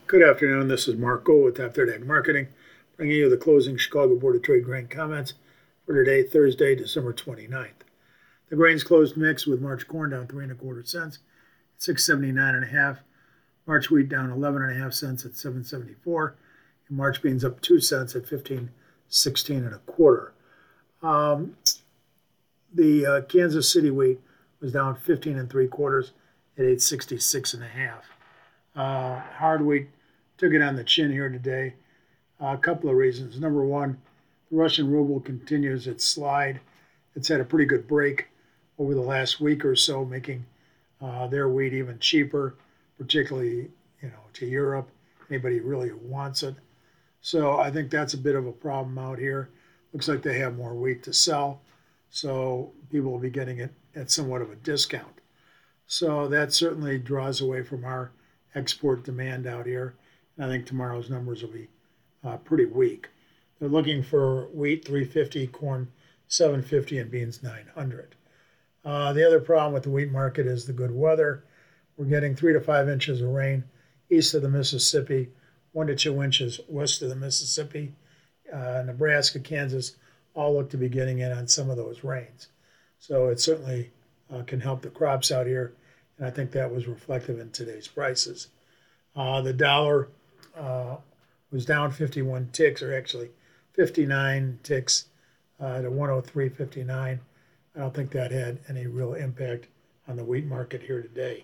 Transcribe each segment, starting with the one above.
Good afternoon. This is Mark Gold with Top Third Ag Marketing, bringing you the closing Chicago Board of Trade grain comments for today, Thursday, December 29th. The grains closed mixed with March corn down 3 1/4 cents at 679.5. March wheat down 11.5 cents at 774, and March beans up 2 cents at 15.16 1/4. The Kansas City wheat was down 15 3/4 at 866.5. Hard wheat took it on the chin here today. A couple of reasons. Number one, the Russian ruble continues its slide. It's had a pretty good break over the last week or so, making their wheat even cheaper, particularly to Europe. Anybody really who wants it. So I think that's a bit of a problem out here. Looks like they have more wheat to sell, so people will be getting it at somewhat of a discount. So that certainly draws away from our export demand out here. And I think tomorrow's numbers will be pretty weak. They're looking for wheat 350, corn 750, and beans 900. The other problem with the wheat market is the good weather. We're getting 3 to 5 inches of rain east of the Mississippi, 1 to 2 inches west of the Mississippi. Nebraska, Kansas all look to be getting in on some of those rains. So it certainly can help the crops out here, and I think that was reflective in today's prices. The dollar was down 51 ticks, or actually 59 ticks to 103.59. I don't think that had any real impact on the wheat market here today.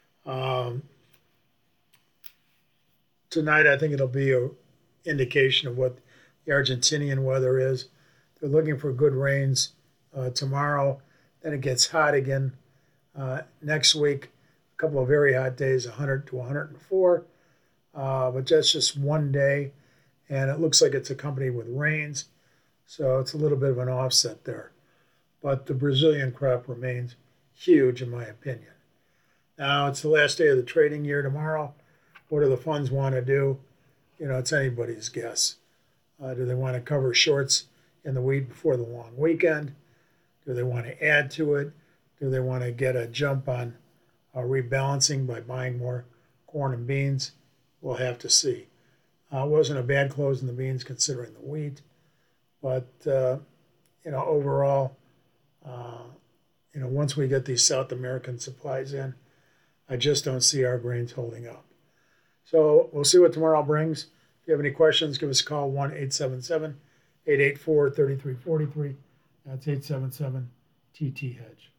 Tonight, I think it'll be an indication of what the Argentinian weather is. They're looking for good rains tomorrow. Then it gets hot again next week. A couple of very hot days, 100 to 104. But that's just one day, and it looks like it's accompanied with rains. So it's a little bit of an offset there. But the Brazilian crop remains huge, in my opinion. Now, it's the last day of the trading year tomorrow. What do the funds want to do? It's anybody's guess. Do they want to cover shorts in the wheat before the long weekend? Do they want to add to it? Do they want to get a jump on rebalancing by buying more corn and beans? We'll have to see. It wasn't a bad close in the beans considering the wheat. But, overall, once we get these South American supplies in, I just don't see our grains holding up. So we'll see what tomorrow brings. If you have any questions, give us a call, 1-877-884-3343. That's 877-TT-HEDGE.